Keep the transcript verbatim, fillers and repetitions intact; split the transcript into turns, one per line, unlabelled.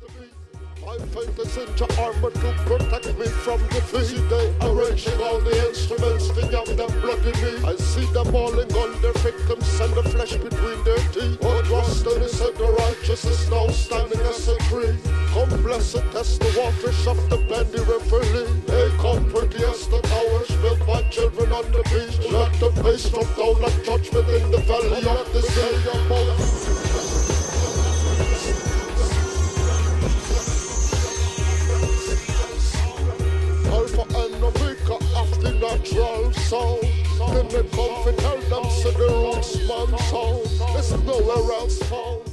My faith is in your armor to protect me from defeat. They arranging all the instruments to young them bloody me. I see them mauling on their victims and the flesh between their teeth. But Rustin is said the righteous is now standing as a tree. Come blessed as the waters of the Bendy River lead. They come pretty as the towers built by children on the beach. Let the pace drop down like judgment in the valley of the sea. Alpha and Omega of the natural soul. Then they come to tell them so the roots man soul. There's nowhere else found.